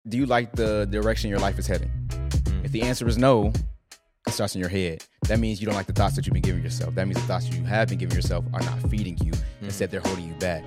do you like the direction your life is heading? If the answer is no, it starts in your head. That means you don't like the thoughts that you've been giving yourself. That means the thoughts you have been giving yourself are not feeding you. Instead, they're holding you back.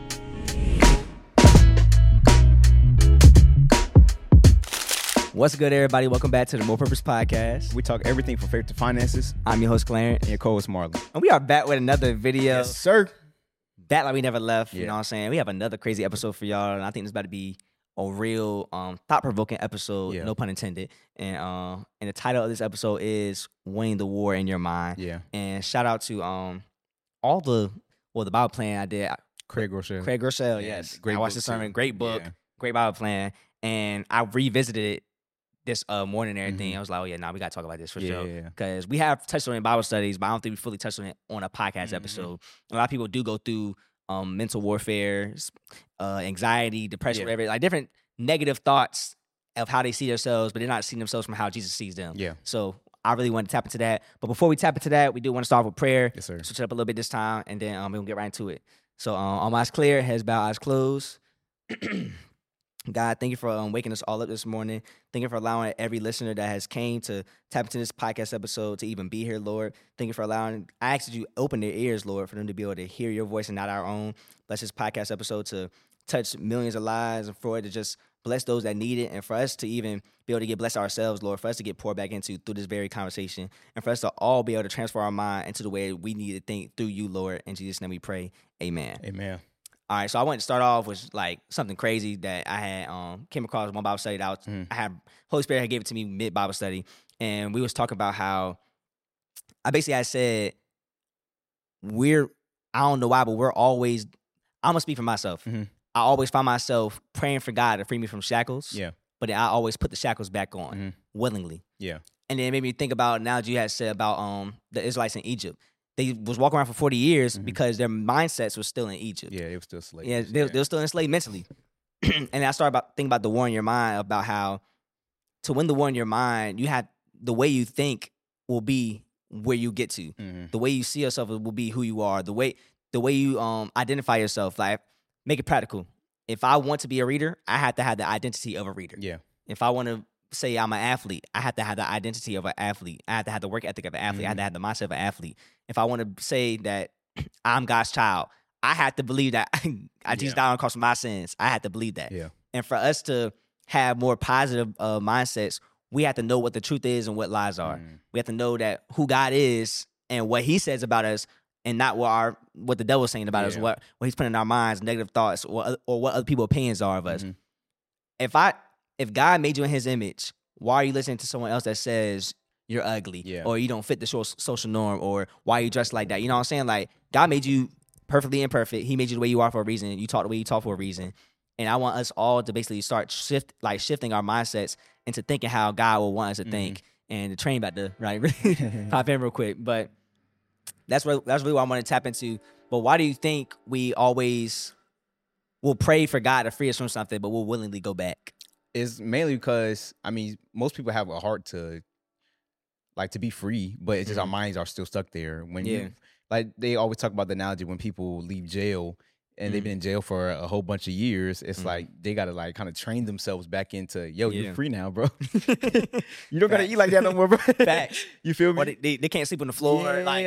What's good, everybody? Welcome back to the More Purpose Podcast. We talk everything from faith to finances. I'm your host, Clarence. And your co-host, Marlon. And we are back with another video. Yes, sir. Back like we never left. Yeah. You know what I'm saying? We have another crazy episode for y'all. And I think this is about to be a real thought-provoking episode, no pun intended. And the title of this episode is Winning the War in Your Mind. Yeah. And shout out to all the Bible plan I did. Craig Groeschel. Craig Groeschel, yes. Great I watched book, the sermon. too. Great book. Yeah. Great Bible plan. And I revisited it this morning and everything. Mhm. I was like, oh, yeah, we got to talk about this for Yeah, sure. yeah, yeah. Because we have touched on it in Bible studies, but I don't think we fully touched on it on a podcast Mhm. episode. A lot of people do go through mental warfare, anxiety, depression, Yeah. whatever, like different negative thoughts of how they see themselves, but they're not seeing themselves from how Jesus sees them. Yeah. So I really want to tap into that. But before we tap into that, we do want to start with prayer. Yes, sir. Switch it up a little bit this time, and then we're going to get right into it. So all eyes clear, heads bowed, eyes closed. God, thank you for waking us all up this morning. Thank you for allowing every listener that has came to tap into this podcast episode to even be here, Lord. Thank you for allowing, I ask that you open their ears, Lord, for them to be able to hear your voice and not our own. Bless this podcast episode to touch millions of lives and for it to just bless those that need it and for us to even be able to get blessed ourselves, Lord, for us to get poured back into through this very conversation and for us to all be able to transfer our mind into the way we need to think through you, Lord. In Jesus' name we pray. Amen. Amen. All right, so I wanted to start off with like something crazy that I had came across one Bible study that I had Holy Spirit had gave it to me mid Bible study, and we was talking about how I said I don't know why, but we're always, I'm gonna speak for myself. Mhm. I always find myself praying for God to free me from shackles. Yeah. But I always put the shackles back on willingly. Yeah. And then it made me think about an analogy you had said about the Israelites in Egypt. They was walking around for 40 years because their mindsets were still in Egypt. Yeah, it was still slaves. Yeah, they were still enslaved mentally. And I started thinking about the war in your mind, about how to win the war in your mind, you have the way you think will be where you get to. The way you see yourself will be who you are. The way you identify yourself. Like, make it practical. If I want to be a reader, I have to have the identity of a reader. Yeah. If I want to say I'm an athlete, I have to have the identity of an athlete. I have to have the work ethic of an athlete. I have to have the mindset of an athlete. If I want to say that I'm God's child, I have to believe that Jesus died on the cross for my sins. I have to believe that. Yeah. And for us to have more positive mindsets, we have to know what the truth is and what lies are. We have to know that who God is and what He says about us, and not what the devil's saying about us, what he's putting in our minds, negative thoughts, or what other people's opinions are of us. If God made you in His image, why are you listening to someone else that says you're ugly or you don't fit the social norm, or why are you dressed like that? You know what I'm saying? Like, God made you perfectly imperfect. He made you the way you are for a reason. You talk the way you talk for a reason. And I want us all to basically start shifting our mindsets into thinking how God will want us to think. And the train about to pop in real quick, but that's really what I want to tap into. But why do you think we always will pray for God to free us from something, but we'll willingly go back? It's mainly because, most people have a heart to be free, but it's just our minds are still stuck there. When they always talk about the analogy when people leave jail and they've been in jail for a whole bunch of years, it's like they got to kind of train themselves back into, you're free now, bro. You don't got to eat like that no more, bro. Facts. You feel me? Or they can't sleep on the floor.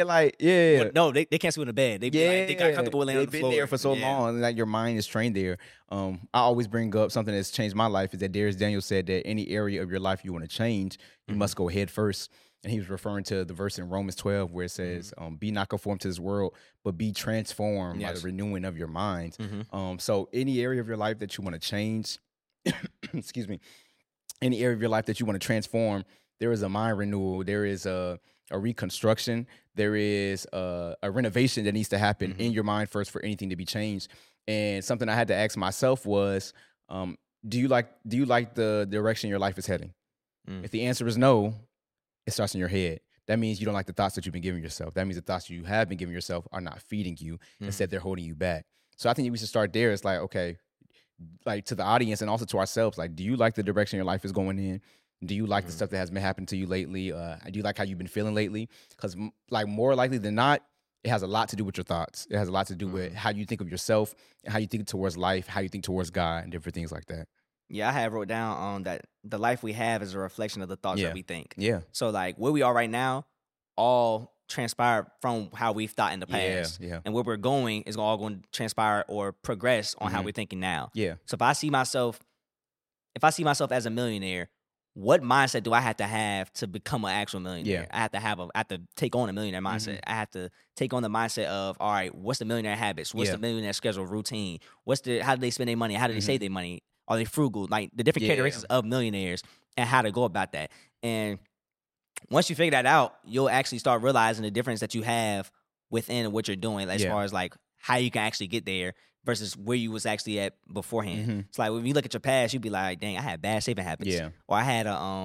No, they can't sleep on the bed. They got comfortable laying on the floor. They've been there for so long, and your mind is trained there. I always bring up something that's changed my life is that Darius Daniel said that any area of your life you want to change, you must go head first. And he was referring to the verse in Romans 12 where it says, be not conformed to this world, but be transformed by the renewing of your mind. So any area of your life that you want to change, excuse me, any area of your life that you want to transform, there is a mind renewal. There is a reconstruction. There is a renovation that needs to happen in your mind first for anything to be changed. And something I had to ask myself was, do you like the direction your life is heading? If the answer is no, it starts in your head. That means you don't like the thoughts that you've been giving yourself. That means the thoughts you have been giving yourself are not feeding you. Instead, they're holding you back. So I think we should start there. It's like, okay, like to the audience and also to ourselves, like, do you like the direction your life is going in? Do you like the stuff that has been happening to you lately? Do you like how you've been feeling lately? Because more likely than not, it has a lot to do with your thoughts. It has a lot to do with how you think of yourself and how you think towards life, how you think towards God, and different things like that. Yeah, I have wrote down that the life we have is a reflection of the thoughts Yeah. that we think. Yeah. So like where we are right now, all transpired from how we've thought in the Yeah. past. Yeah. And where we're going is all going to transpire or progress on how Mhm. we're thinking now. Yeah. So if I see myself as a millionaire, what mindset do I have to become an actual millionaire? Yeah. I have to take on a millionaire mindset. I have to take on the mindset of, all right, what's the millionaire habits? What's Yeah. the millionaire schedule routine? How do they spend their money? How do they save their money? Are they frugal? Like the different Yeah. characteristics of millionaires and how to go about that. And once you figure that out, you'll actually start realizing the difference that you have within what you're doing as Yeah. far as like how you can actually get there versus where you was actually at beforehand. Mhm. It's like when you look at your past, you'd be like, dang, I had bad saving habits. Yeah. Or I had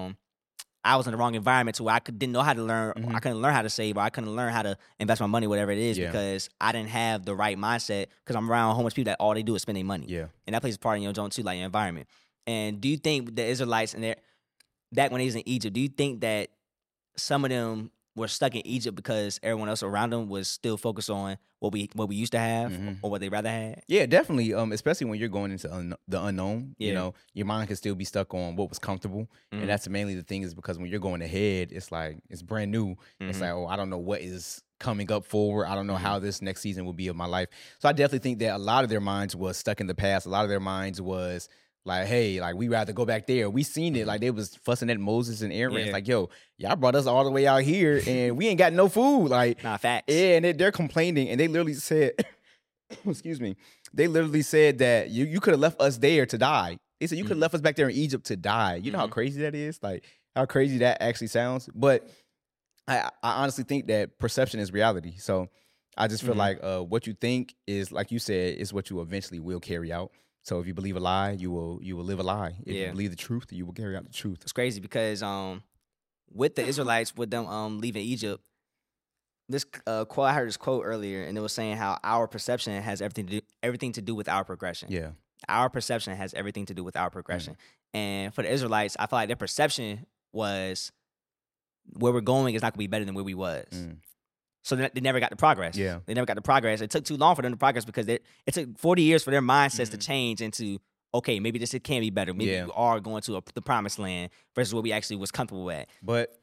I was in the wrong environment to where didn't know how to learn. Mhm. I couldn't learn how to save, or I couldn't learn how to invest my money, whatever it is, Yeah. because I didn't have the right mindset. Because I'm around a whole bunch of people that all they do is spend their money, Yeah. and that plays a part in your joint too, like your environment. And do you think the Israelites and back when they was in Egypt, do you think that some of them were stuck in Egypt because everyone else around them was still focused on what we used to have Mhm. or what they rather had? Yeah, definitely. Especially when you're going into the unknown, you Yeah. know, your mind can still be stuck on what was comfortable, Mhm. and that's mainly the thing is because when you're going ahead, it's like it's brand new. It's Mhm. like, oh, I don't know what is coming up forward. I don't know Mhm. how this next season will be of my life. So I definitely think that a lot of their minds was stuck in the past. A lot of their minds was like, hey, like we rather go back there. We seen it. Like they was fussing at Moses and Aaron. Yeah. It's like, yo, y'all brought us all the way out here and we ain't got no food. Like, Nah, facts. yeah, and they're complaining, and they literally said, excuse me, they literally said that you could have left us there to die. They said you could have left us back there in Egypt to die. You know how crazy that is? Like how crazy that actually sounds. But I honestly think that perception is reality. So I just feel like what you think is, like you said, is what you eventually will carry out. So if you believe a lie, you will live a lie. If you Yeah. believe the truth, you will carry out the truth. It's crazy because with the Israelites, with them leaving Egypt, this quote, I heard this quote earlier, and it was saying how our perception has everything to do with our progression. Yeah. Our perception has everything to do with our progression. And for the Israelites, I feel like their perception was where we're going is not going to be better than where we was. So they never got the progress. Yeah. They never got the progress. It took too long for them to progress because it took 40 years for their mindsets to change into, okay, maybe this can be better. Maybe Yeah. we are going to the promised land versus where we actually was comfortable at. But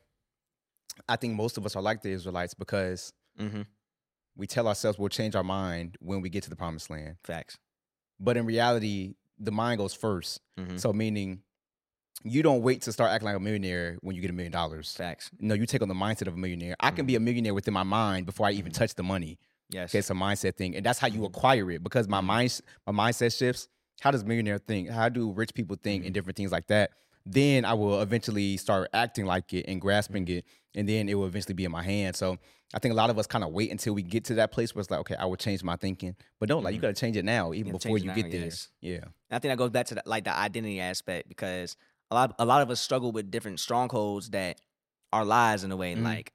I think most of us are like the Israelites because Mm-hmm. we tell ourselves we'll change our mind when we get to the promised land. Facts. But in reality, the mind goes first. Mhm. So meaning you don't wait to start acting like a millionaire when you get $1 million. Facts. No, you take on the mindset of a millionaire. I can be a millionaire within my mind before I even touch the money. Yes. Okay, it's a mindset thing. And that's how you acquire it because my mindset shifts. How does millionaire think? How do rich people think and different things like that? Then I will eventually start acting like it and grasping it. And then it will eventually be in my hand. So I think a lot of us kind of wait until we get to that place where it's like, okay, I will change my thinking. But no, like you got to change it now, even gotta before change you it get now, there. yes. Yeah. And I think that goes back to the identity aspect because a lot of us struggle with different strongholds that are lies in a way. Like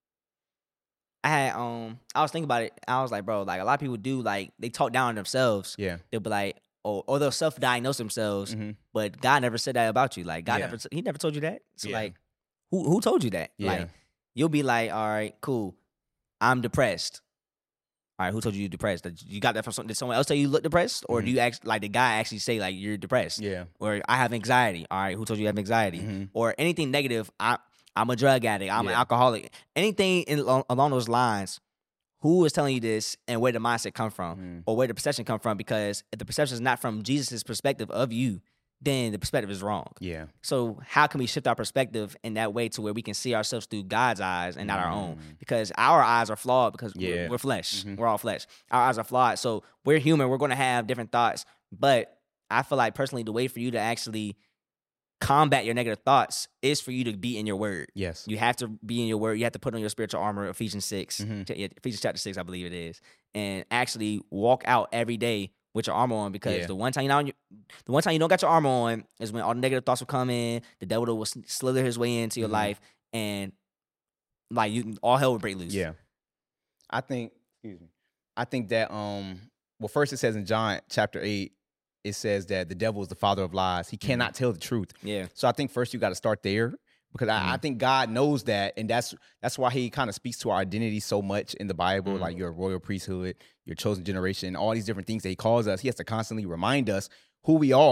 I was thinking about it. I was like, bro, like a lot of people do, like they talk down on themselves. Yeah. They'll be like, or they'll self-diagnose themselves, Mhm. but God never said that about you. Like God Yeah. he never told you that. So Yeah. like, who told you that? Yeah. Like you'll be like, all right, cool, I'm depressed. All right, who told you you're depressed? You got that from did someone else tell you look depressed, or do you actually like the guy actually say like you're depressed? Yeah. Or I have anxiety. All right, who told you you have anxiety? Or anything negative? I'm a drug addict. I'm an alcoholic. Anything along those lines. Who is telling you this, and where the mindset come from, or where the perception come from? Because if the perception is not from Jesus' perspective of you, then the perspective is wrong. Yeah. So how can we shift our perspective in that way to where we can see ourselves through God's eyes and not our own? Because our eyes are flawed because we're flesh. We're all flesh. Our eyes are flawed. So we're human. We're going to have different thoughts. But I feel like personally the way for you to actually combat your negative thoughts is for you to be in your word. Yes. You have to be in your word. You have to put on your spiritual armor, Ephesians 6. Ephesians chapter 6, I believe it is. And actually walk out every day with your armor on because the one time you don't got your armor on is when all the negative thoughts will come in, the devil will slither his way into your life, and like all hell will break loose. Yeah. I think that well, first it says in John chapter 8, it says that the devil is the father of lies. He cannot tell the truth. Yeah. So I think first you got to start there because I think God knows that, and that's why He kind of speaks to our identity so much in the Bible, like your royal priesthood, your chosen generation, all these different things that He calls us. He has to constantly remind us who we are,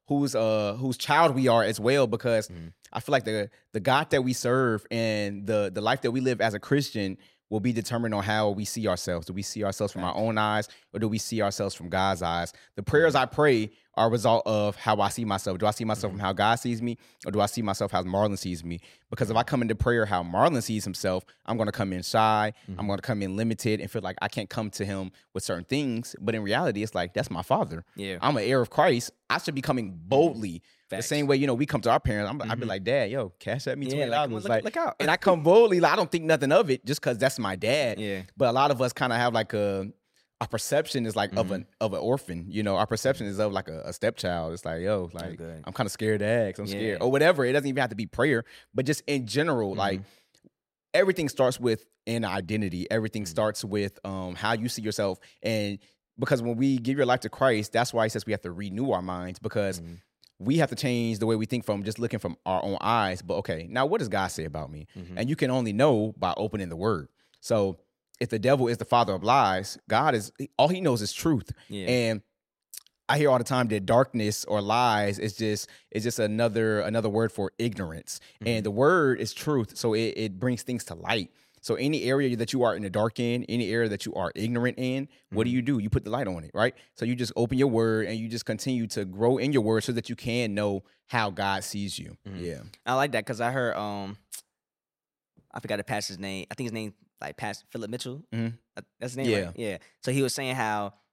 whose child we are as well, because I feel like the God that we serve and the life that we live as a Christian will be determined on how we see ourselves. Do we see ourselves from our own eyes, or do we see ourselves from God's eyes? The prayers I pray are a result of how I see myself. Do I see myself from how God sees me, or do I see myself how Marlon sees me? Because if I come into prayer how Marlon sees himself, I'm going to come in shy. I'm going to come in limited and feel like I can't come to him with certain things. But in reality, it's like, that's my father. Yeah. I'm an heir of Christ. I should be coming boldly. Facts. The same way, we come to our parents. I'd be like, Dad, yo, cash at me $20. Like, come on, look out. And I come boldly. Like, I don't think nothing of it just because that's my dad. Yeah. But a lot of us kind of have like our perception is like of an orphan. Our perception is of like a stepchild. It's like, yo, like, I'm kind of scared to ask. I'm scared. Or whatever. It doesn't even have to be prayer. But just in general, like, everything starts with an identity. Everything starts with how you see yourself. And because when we give your life to Christ, that's why he says we have to renew our minds, because we have to change the way we think from just looking from our own eyes. But okay, now what does God say about me? And you can only know by opening the word. So if the devil is the father of lies, God is, all he knows is truth. Yeah. And I hear all the time that darkness or lies is just another word for ignorance. And the word is truth. So it brings things to light. So any area that you are in the dark in, any area that you are ignorant in, what do? You put the light on it, right? So you just open your word and you just continue to grow in your word so that you can know how God sees you. Yeah. I like that because I heard, I forgot the pastor's name. I think his name, like Pastor Philip Mitchell. That's his name, right? Yeah. So he was saying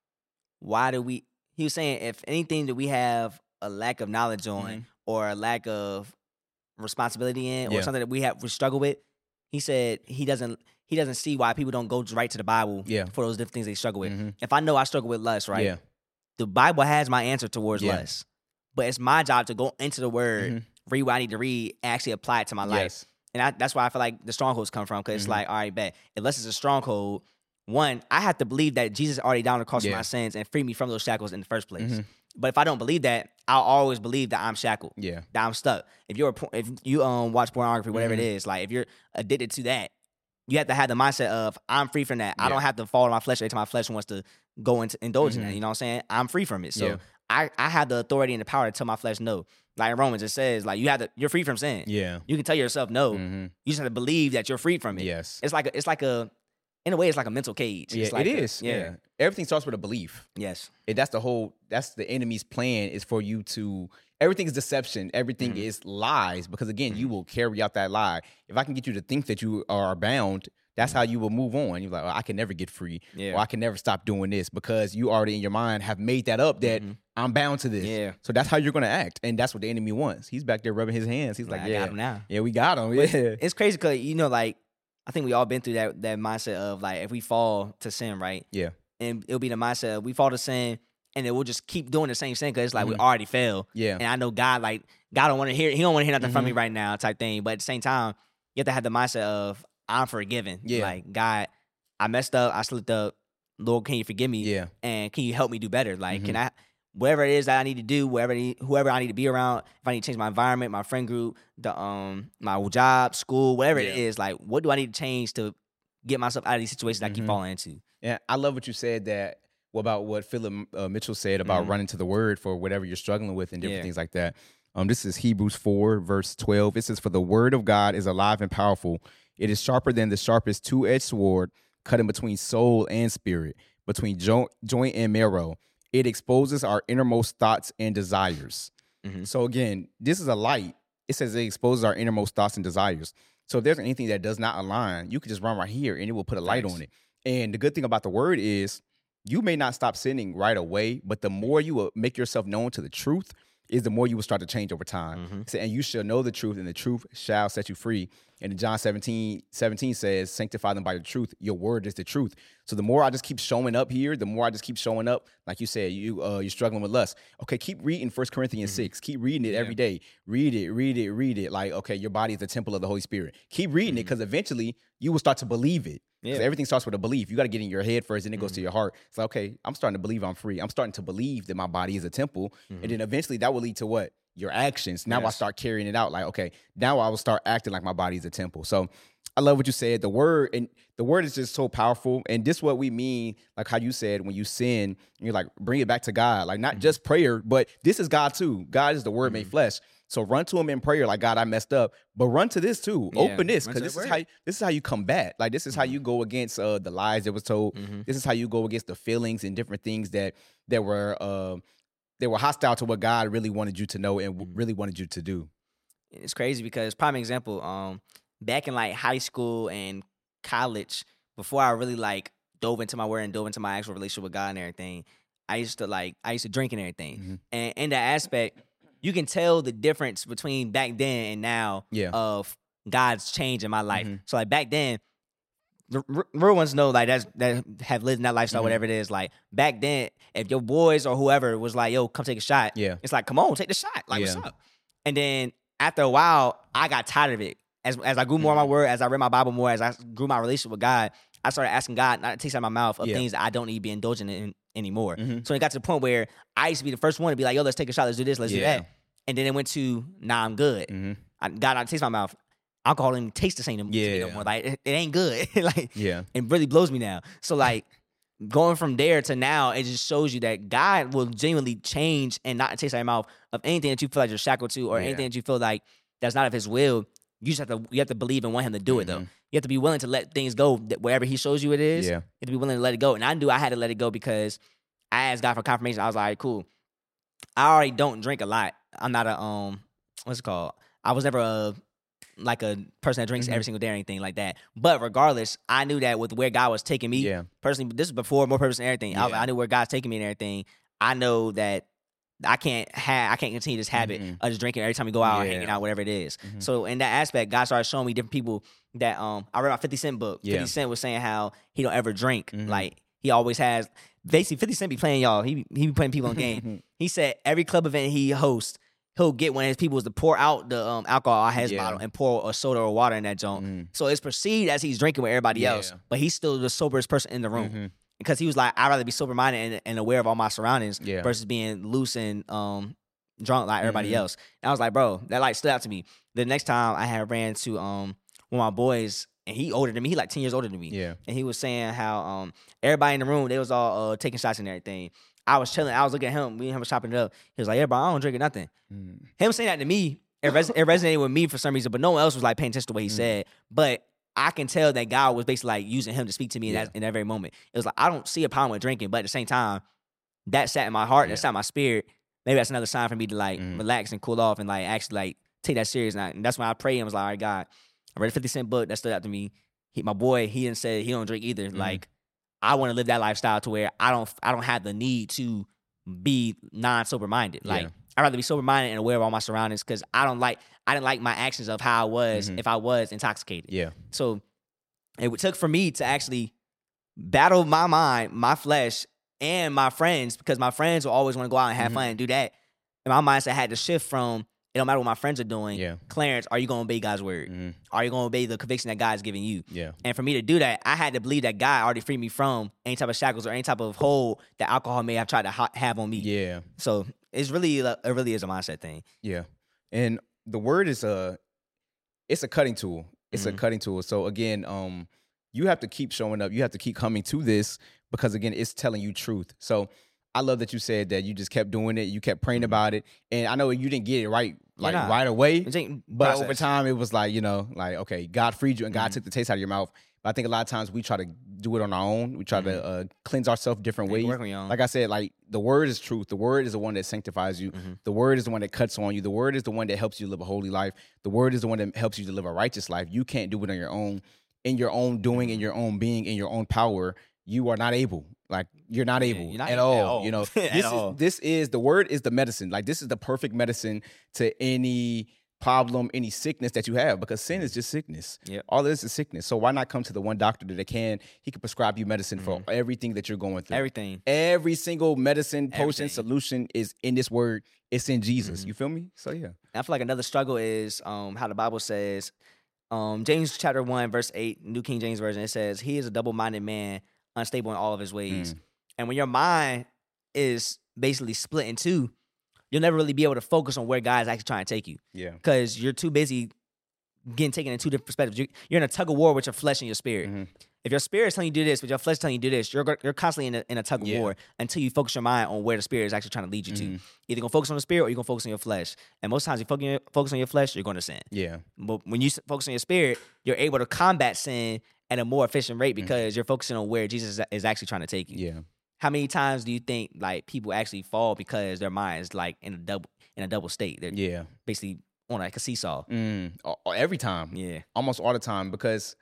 he was saying if anything that we have a lack of knowledge on or a lack of responsibility in or something that we struggle with, he said he doesn't see why people don't go right to the Bible for those different things they struggle with. If I know I struggle with lust, right? Yeah. The Bible has my answer towards lust. But it's my job to go into the word, read what I need to read, and actually apply it to my life. And that's why I feel like the strongholds come from, because it's like, all right, bet. Unless it's a stronghold, one, I have to believe that Jesus already died on the cross for my sins and freed me from those shackles in the first place. But if I don't believe that, I'll always believe that I'm shackled. Yeah. That I'm stuck. If you watch pornography, whatever it is, like if you're addicted to that, you have to have the mindset of I'm free from that. I don't have to follow my flesh every time my flesh wants to go into indulge in that. You know what I'm saying? I'm free from it. So I have the authority and the power to tell my flesh no. Like in Romans, it says like you're free from sin. Yeah. You can tell yourself no. You just have to believe that you're free from it. Yes. It's like a in a way, it's like a mental cage. Yeah, like it is. Yeah. Everything starts with a belief. Yes. That's the enemy's plan, is for you to, everything is deception. Everything is lies, because again, you will carry out that lie. If I can get you to think that you are bound, that's how you will move on. You're like, I can never get free. Yeah. Or I can never stop doing this, because you already in your mind have made that up that I'm bound to this. Yeah. So that's how you're going to act. And that's what the enemy wants. He's back there rubbing his hands. He's like, I got him now. Yeah, we got him. Yeah. It's crazy because, like, I think we all been through that mindset of like, if we fall to sin, right? Yeah. And it'll be the mindset of we fall to sin and then we'll just keep doing the same sin because it's like we already failed. Yeah. And I know God don't want to hear, he don't want to hear nothing from me right now type thing. But at the same time, you have to have the mindset of I'm forgiven. Yeah. Like, God, I messed up, I slipped up. Lord, can you forgive me? Yeah. And can you help me do better? Like, can I, whatever it is that I need to do, whoever I need to be around, if I need to change my environment, my friend group, my job, school, whatever it is, like, what do I need to change to get myself out of these situations I keep falling into? Yeah, I love what you said about what Philip Mitchell said about running to the word for whatever you're struggling with and different things like that. This is Hebrews 4, verse 12. It says, "For the word of God is alive and powerful. It is sharper than the sharpest two-edged sword, cutting between soul and spirit, between joint and marrow. It exposes our innermost thoughts and desires." So again, this is a light. It says it exposes our innermost thoughts and desires. So if there's anything that does not align, you can just run right here and it will put a light on it. And the good thing about the word is you may not stop sinning right away, but the more you will make yourself known to the truth, is the more you will start to change over time. So, and you shall know the truth, and the truth shall set you free. And John 17 says, "Sanctify them by the truth. Your word is the truth." So the more I just keep showing up here, the more I just keep showing up. Like you said, you're struggling with lust. Okay, keep reading 1 Corinthians 6. Keep reading it every day. Read it. Like, okay, your body is the temple of the Holy Spirit. Keep reading it, because eventually you will start to believe it. Yeah. Everything starts with a belief. You got to get in your head first, and then it goes to your heart. It's like, okay, I'm starting to believe I'm free. I'm starting to believe that my body is a temple. And then eventually that will lead to what? Your actions. Now I start carrying it out. Like, okay, now I will start acting like my body is a temple. So I love what you said. The word is just so powerful. And this what we mean, like how you said, when you sin, you're like, bring it back to God. Like not just prayer, but this is God too. God is the word made flesh. So run to him in prayer, like, God, I messed up. But run to this too. Yeah, Open this, run because to the this is how you combat. Like this is how you go against the lies that was told. This is how you go against the feelings and different things that were hostile to what God really wanted you to know and really wanted you to do. It's crazy because prime example, back in like high school and college, before I really like dove into my word and dove into my actual relationship with God and everything, I used to drink and everything. And in that aspect, you can tell the difference between back then and now of God's change in my life. So like back then, the real ones know like that have lived in that lifestyle, whatever it is. Like back then, if your boys or whoever was like, "Yo, come take a shot," it's like, "Come on, take the shot." Like, what's up? And then after a while, I got tired of it. As I grew more in my word, as I read my Bible more, as I grew my relationship with God, I started asking God not to taste out of my mouth of things that I don't need to be indulging in anymore. So it got to the point where I used to be the first one to be like, "Yo, let's take a shot, let's do this, let's do that." And then it went to, "Nah, I'm good." God, not to taste my mouth. Alcohol didn't taste the same to me no more. Like it ain't good. Like it really blows me now. So like going from there to now, it just shows you that God will genuinely change and not taste out your mouth of anything that you feel like you're shackled to or anything that you feel like that's not of His will. You just have to believe and want Him to do it though. You have to be willing to let things go wherever He shows you it is. You have to be willing to let it go. And I knew I had to let it go because I asked God for confirmation. I was like, cool. I already don't drink a lot. I'm not a what's it called? I was never a person that drinks every single day or anything like that. But regardless, I knew that with where God was taking me, personally, this is before More Purpose and everything. I knew where God's taking me and everything. I know that I can't continue this habit of just drinking every time we go out, hanging out, whatever it is. So in that aspect, God started showing me different people that I read my 50 Cent book. 50 Cent was saying how he don't ever drink. Like he always has. Basically, 50 Cent be playing y'all. He be putting people on game. He said every club event he hosts, he'll get one of his people to pour out the alcohol out of his bottle and pour a soda or water in that joint. So it's perceived as he's drinking with everybody else, but he's still the soberest person in the room. Because he was like, I'd rather be sober-minded and aware of all my surroundings versus being loose and drunk like everybody else. And I was like, bro, that like stood out to me. The next time I had ran to one of my boys, and he older than me. He like 10 years older than me. And he was saying how everybody in the room, they was all taking shots and everything. I was chilling. I was looking at him. Me and him was chopping it up. He was like, "Yeah, bro, I don't drink nothing." Him saying that to me, it resonated with me for some reason, but no one else was like paying attention to what he said. But I can tell that God was basically like using him to speak to me in that very moment. It was like, I don't see a problem with drinking, but at the same time, that sat in my heart, that sat in my spirit. Maybe that's another sign for me to like relax and cool off and like actually like take that serious. And that's when I prayed and was like, all right, God, I read a 50 Cent book that stood out to me. My boy, he didn't say he don't drink either. Like, I want to live that lifestyle to where I don't have the need to be non-sober minded. Like, I'd rather be sober minded and aware of all my surroundings because I didn't like my actions of how I was if I was intoxicated. So it took for me to actually battle my mind, my flesh, and my friends, because my friends will always want to go out and have fun and do that. And my mindset had to shift from, it don't matter what my friends are doing. Clarence, are you going to obey God's word? Are you going to obey the conviction that God's giving you? And for me to do that, I had to believe that God already freed me from any type of shackles or any type of hold that alcohol may have tried to have on me. So it really is a mindset thing. And the word is it's a cutting tool. It's a cutting tool. So again, you have to keep showing up. You have to keep coming to this because again, it's telling you truth. So I love that you said that you just kept doing it. You kept praying about it. And I know you didn't get it right right away. But over time, it was like, like, okay, God freed you and God took the taste out of your mouth. But I think a lot of times we try to do it on our own. We try to cleanse ourselves different ways. Like I said, like the word is truth. The word is the one that sanctifies you. The word is the one that cuts on you. The word is the one that helps you live a holy life. The word is the one that helps you to live a righteous life. You can't do it on your own, in your own doing, in your own being, in your own power. You are not able. Like, you're not able at all. This is the word is the medicine. Like, this is the perfect medicine to any problem, any sickness that you have, because sin is just sickness. All this is sickness. So why not come to the one doctor that he can prescribe you medicine for everything that you're going through. Every single medicine, potion, solution is in this word. It's in Jesus. You feel me? So yeah. I feel like another struggle is how the Bible says, James chapter 1, verse 8, New King James Version, it says, he is a double-minded man, unstable in all of his ways. And when your mind is basically split in two, you'll never really be able to focus on where God is actually trying to take you. Because you're too busy getting taken in two different perspectives. You're in a tug of war with your flesh and your spirit. Mm-hmm. If your spirit's telling you to do this, but your flesh telling you to do this, you're constantly in a tug of war until you focus your mind on where the spirit is actually trying to lead you to. Either gonna focus on the spirit or you're gonna focus on your flesh. And most times, you focus on your flesh, you're gonna sin. Yeah. But when you focus on your spirit, you're able to combat sin at a more efficient rate because you're focusing on where Jesus is actually trying to take you. Yeah. How many times do you think like people actually fall because their mind is like in a double state? They're basically on like a seesaw. Every time. Yeah. Almost all the time, because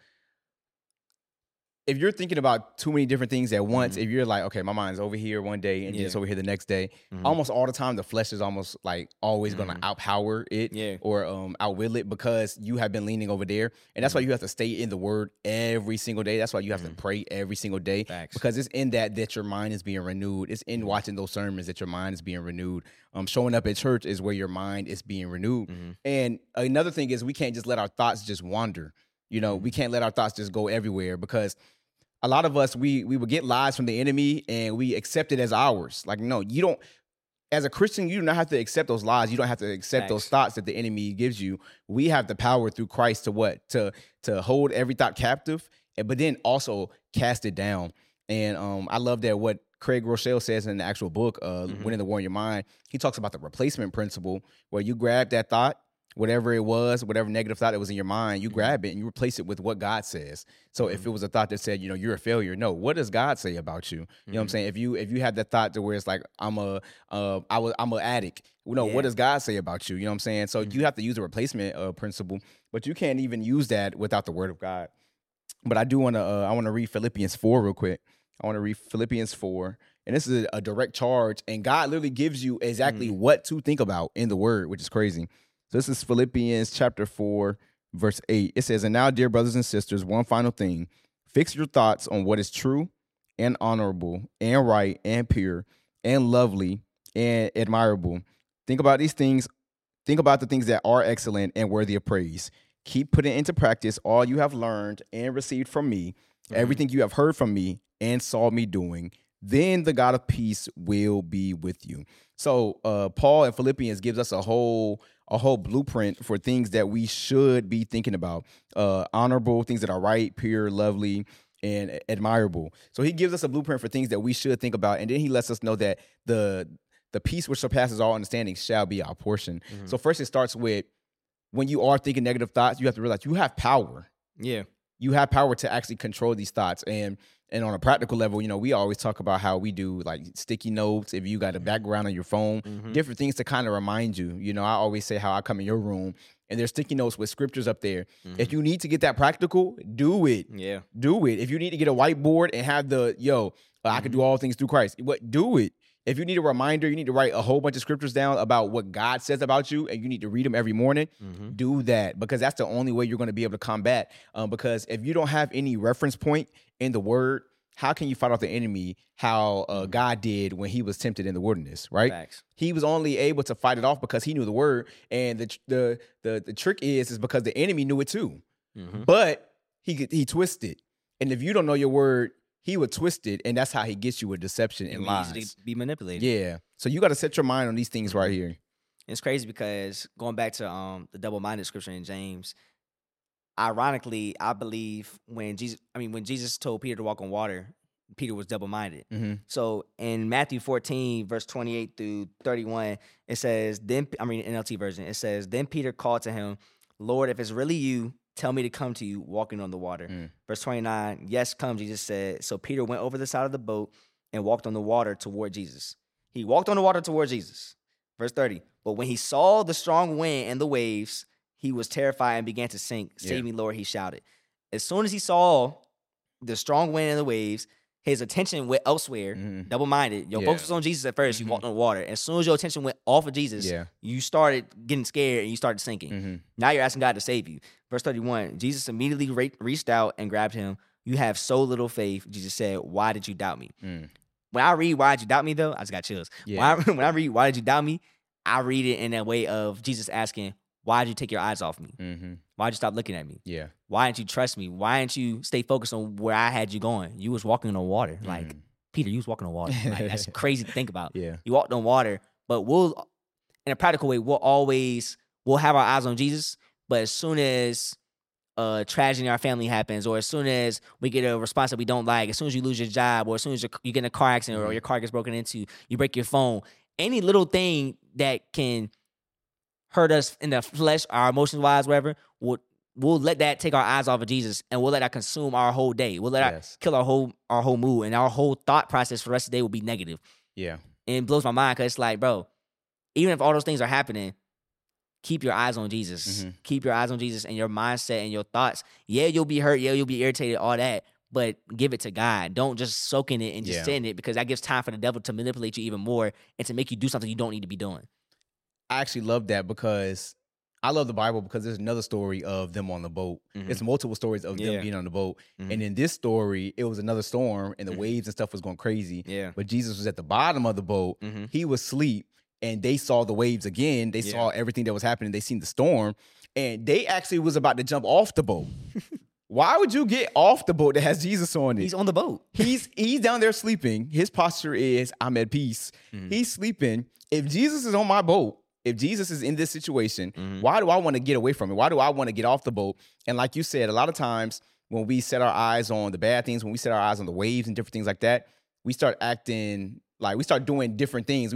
if you're thinking about too many different things at once, if you're like, okay, my mind's over here one day and then it's over here the next day, almost all the time the flesh is almost like always going to outpower it or outwill it, because you have been leaning over there. And that's why you have to stay in the word every single day. That's why you have to pray every single day. Facts. Because it's in that your mind is being renewed. It's in watching those sermons that your mind is being renewed. Showing up at church is where your mind is being renewed. And another thing is we can't just let our thoughts just wander. You know, we can't let our thoughts just go everywhere, because a lot of us, we would get lies from the enemy and we accept it as ours. Like, no, you don't. As a Christian, you do not have to accept those lies. You don't have to accept those thoughts that the enemy gives you. We have the power through Christ to what? To hold every thought captive, but then also cast it down. And I love that what Craig Rochelle says in the actual book, Winning the War in Your Mind. He talks about the replacement principle, where you grab that thought, whatever it was, whatever negative thought that was in your mind, you grab it and you replace it with what God says. So if it was a thought that said, you're a failure, no, what does God say about you? You know what I'm saying? If you have that thought to where it's like, I'm an addict, what does God say about you? You know what I'm saying? So you have to use a replacement principle, but you can't even use that without the word of God. But I do want to, I want to read Philippians 4 real quick. I want to read Philippians 4. And this is a direct charge. And God literally gives you exactly what to think about in the word, which is crazy. So this is Philippians chapter 4, verse 8. It says, "And now, dear brothers and sisters, one final thing. Fix your thoughts on what is true and honorable and right and pure and lovely and admirable. Think about these things. Think about the things that are excellent and worthy of praise. Keep putting into practice all you have learned and received from me, everything you have heard from me and saw me doing. Then the God of peace will be with you." So Paul in Philippians gives us a whole blueprint for things that we should be thinking about. Honorable, things that are right, pure, lovely, and admirable. So he gives us a blueprint for things that we should think about. And then he lets us know that the peace which surpasses all understanding shall be our portion. So first it starts with, when you are thinking negative thoughts, you have to realize you have power. Yeah. You have power to actually control these thoughts. And on a practical level, we always talk about how we do like sticky notes. If you got a background on your phone, different things to kind of remind you. I always say how I come in your room and there's sticky notes with scriptures up there. If you need to get that practical, do it. Yeah. Do it. If you need to get a whiteboard and have I can do all things through Christ, do it. If you need a reminder, you need to write a whole bunch of scriptures down about what God says about you, and you need to read them every morning, do that, because that's the only way you're going to be able to combat. Because if you don't have any reference point in the word, how can you fight off the enemy how God did when he was tempted in the wilderness, right? Facts. He was only able to fight it off because he knew the word. And the trick is because the enemy knew it too. But he twisted. And if you don't know your word, he would twist it, and that's how he gets you with deception and lies. Easy to be manipulated. Yeah. So you got to set your mind on these things right here. It's crazy because going back to the double-minded scripture in James, ironically, I believe when Jesus told Peter to walk on water, Peter was double-minded. So in Matthew 14, verse 28 through 31, it says, NLT version, it says, "Then Peter called to him, 'Lord, if it's really you, tell me to come to you walking on the water.'" Verse 29, "Yes, come," Jesus said. So Peter went over the side of the boat and walked on the water toward Jesus. He walked on the water toward Jesus. Verse 30, "But when he saw the strong wind and the waves, he was terrified and began to sink. 'Save me, Lord,' he shouted." As soon as he saw the strong wind and the waves, his attention went elsewhere, double-minded. Your focus was on Jesus at first. You walked on the water. As soon as your attention went off of Jesus, you started getting scared and you started sinking. Now you're asking God to save you. Verse 31, "Jesus immediately reached out and grabbed him. 'You have so little faith,' Jesus said. 'Why did you doubt me?'" When I read "Why did you doubt me," though, I just got chills. When I read "Why did you doubt me," I read it in a way of Jesus asking, "Why did you take your eyes off me? Why did you stop looking at me? Why didn't you trust me? Why didn't you stay focused on where I had you going? You was walking on water. Like, Peter, you was walking on water. Like, that's crazy to think about. You walked on water, but in a practical way, we'll have our eyes on Jesus, But as soon as tragedy in our family happens, or as soon as we get a response that we don't like, as soon as you lose your job, or as soon as you get in a car accident, or your car gets broken into, you break your phone, any little thing that can hurt us in the flesh, our emotions wise, whatever, we'll let that take our eyes off of Jesus, and we'll let that consume our whole day. We'll let that kill our whole mood, and our whole thought process for the rest of the day will be negative. Yeah. And it blows my mind because it's like, bro, even if all those things are happening, keep your eyes on Jesus. Mm-hmm. Keep your eyes on Jesus and your mindset and your thoughts. Yeah, you'll be hurt. Yeah, you'll be irritated, all that. But give it to God. Don't just soak in it and just sit in it, because that gives time for the devil to manipulate you even more and to make you do something you don't need to be doing. I actually love that because I love the Bible because there's another story of them on the boat. Mm-hmm. It's multiple stories of them being on the boat. Mm-hmm. And in this story, it was another storm and the waves and stuff was going crazy. Yeah. But Jesus was at the bottom of the boat. Mm-hmm. He was asleep and they saw the waves again. They saw everything that was happening. They seen the storm and they actually was about to jump off the boat. Why would you get off the boat that has Jesus on it? He's on the boat. He's down there sleeping. His posture is, I'm at peace. Mm-hmm. He's sleeping. If Jesus is on my boat, if Jesus is in this situation, why do I want to get away from it? Why do I want to get off the boat? And like you said, a lot of times when we set our eyes on the bad things, when we set our eyes on the waves and different things like that, we start acting like we start doing different things.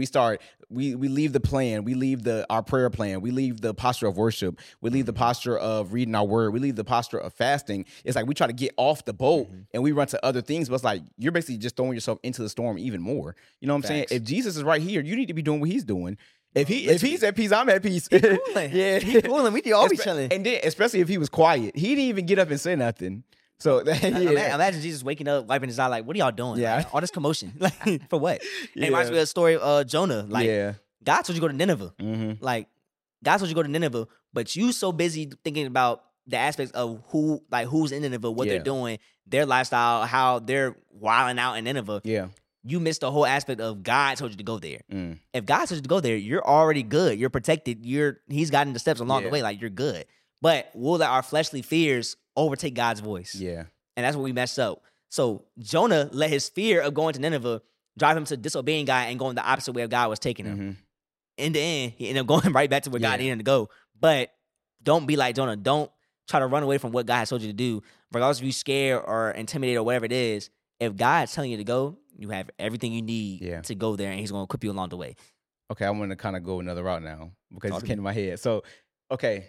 We leave the plan. We leave our prayer plan. We leave the posture of worship. We leave the posture of reading our word. We leave the posture of fasting. It's like we try to get off the boat and we run to other things, but it's like you're basically just throwing yourself into the storm even more. You know what I'm saying? If Jesus is right here, you need to be doing what he's doing. If he's at peace, I'm at peace. He cooling. Yeah. He cooling. We all be chilling. And then, especially if he was quiet, he didn't even get up and say nothing. So imagine Jesus waking up, wiping his eye, like, "What are y'all doing? Yeah. Like, all this commotion, like, for what?" And it Yeah. reminds me of the story of Jonah. Like, God told you to go to Nineveh. Mm-hmm. Like, God told you to go to Nineveh, but you so busy thinking about the aspects of who's in Nineveh, what they're doing, their lifestyle, how they're wilding out in Nineveh. Yeah. You missed the whole aspect of God told you to go there. Mm. If God told you to go there, you're already good. You're protected. He's gotten the steps along the way. Like, you're good. But we'll let our fleshly fears overtake God's voice. Yeah. And that's where we messed up. So Jonah let his fear of going to Nineveh drive him to disobeying God and going the opposite way of God was taking him. Mm-hmm. In the end, he ended up going right back to where God needed him to go. But don't be like Jonah. Don't try to run away from what God has told you to do. Regardless if you're scared or intimidated or whatever it is, if God's telling you to go, you have everything you need to go there, and he's going to equip you along the way. Okay, I want to kind of go another route now because it came to my head. So, okay,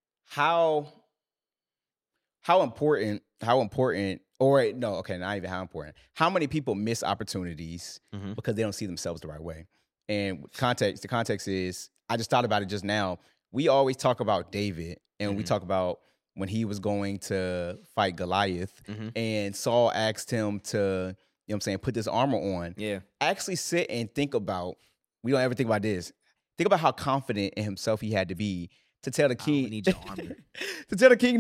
how important, or no, okay, not even how important. How many people miss opportunities because they don't see themselves the right way? And the context is, I just thought about it just now. We always talk about David, and we talk about when he was going to fight Goliath, and Saul asked him to, you know what I'm saying, put this armor on. Yeah. Actually sit and think about, we don't ever think about this. Think about how confident in himself he had to be to tell the king, need your armor. to tell the king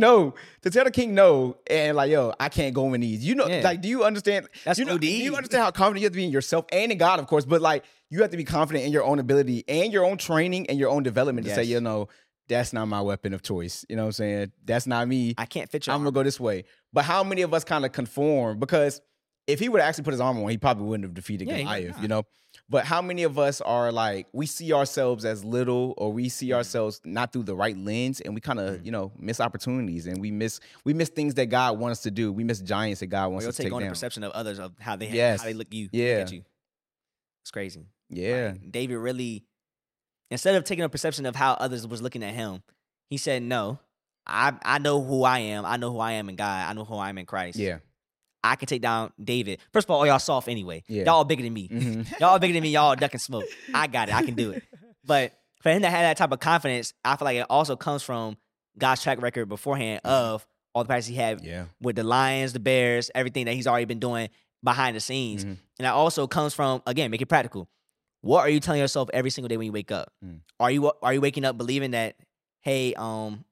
no, and like, yo, I can't go in these. You know, like, do you understand? That's do OD. you understand how confident you have to be in yourself and in God, of course, but like, you have to be confident in your own ability and your own training and your own development to say, you know, that's not my weapon of choice. You know what I'm saying? That's not me. I can't fit your I'm going to go this way. But how many of us kind of conform? Because if he would have actually put his armor on, he probably wouldn't have defeated Goliath, you know? But how many of us are like, we see ourselves as little, or we see ourselves not through the right lens, and we kind of, you know, miss opportunities, and we miss things that God wants us to do. We miss giants that God wants us to take on down. the perception of others of how they how they look look Yeah. at you. It's crazy. Yeah. Like, David really, instead of taking a perception of how others was looking at him, he said, "No, I know who I am. I know who I am in God. I know who I am in Christ. Yeah. I can take down David. First of all y'all soft anyway. Yeah. Y'all bigger than me. Y'all all bigger than me. Y'all all ducking smoke. I got it. I can do it." But for him to have that type of confidence, I feel like it also comes from God's track record beforehand of all the practice he had with the Lions, the Bears, everything that he's already been doing behind the scenes. And that also comes from, again, make it practical. What are you telling yourself every single day when you wake up? Are you waking up believing that, hey, I'm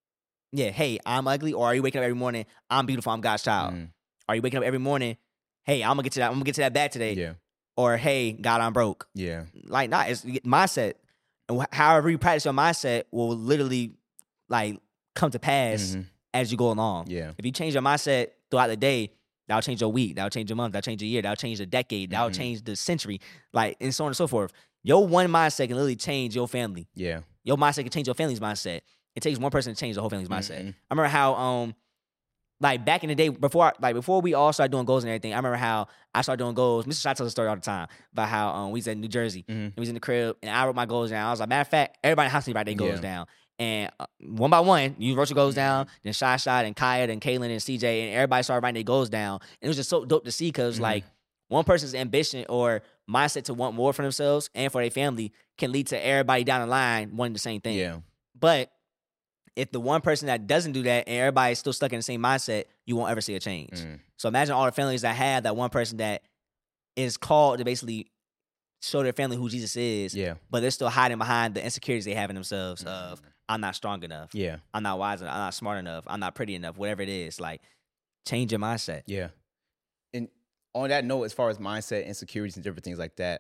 ugly? Or are you waking up every morning, I'm beautiful, I'm God's child? Are you waking up every morning, hey, I'm gonna get to that bag today? Yeah. Or hey, God, I'm broke. Yeah. Like, not it's mindset. And however you practice your mindset will literally like come to pass as you go along. Yeah. If you change your mindset throughout the day, that'll change your week, that'll change your month, that'll change your year, that'll change the decade, that'll change the century, like, and so on and so forth. Your one mindset can literally change your family. Yeah. Your mindset can change your family's mindset. It takes one person to change the whole family's mindset. Mhm. I remember how like before we all started doing goals and everything, I remember how I started doing goals. Mr. Shot tells a story all the time about how we was in New Jersey and we was in the crib and I wrote my goals down. I was like, matter of fact, everybody in the house needs to write their goals down. And one by one, you wrote your goals down, then Shot and Kaya, then Kaylin and CJ, and everybody started writing their goals down. And it was just so dope to see because like one person's ambition or mindset to want more for themselves and for their family can lead to everybody down the line wanting the same thing. Yeah. But if the one person that doesn't do that and everybody's still stuck in the same mindset, you won't ever see a change. So imagine all the families that have that one person that is called to basically show their family who Jesus is, but they're still hiding behind the insecurities they have in themselves of, I'm not strong enough. Yeah. I'm not wise enough. I'm not smart enough. I'm not pretty enough. Whatever it is, like, change your mindset. Yeah. And on that note, as far as mindset, insecurities, and different things like that,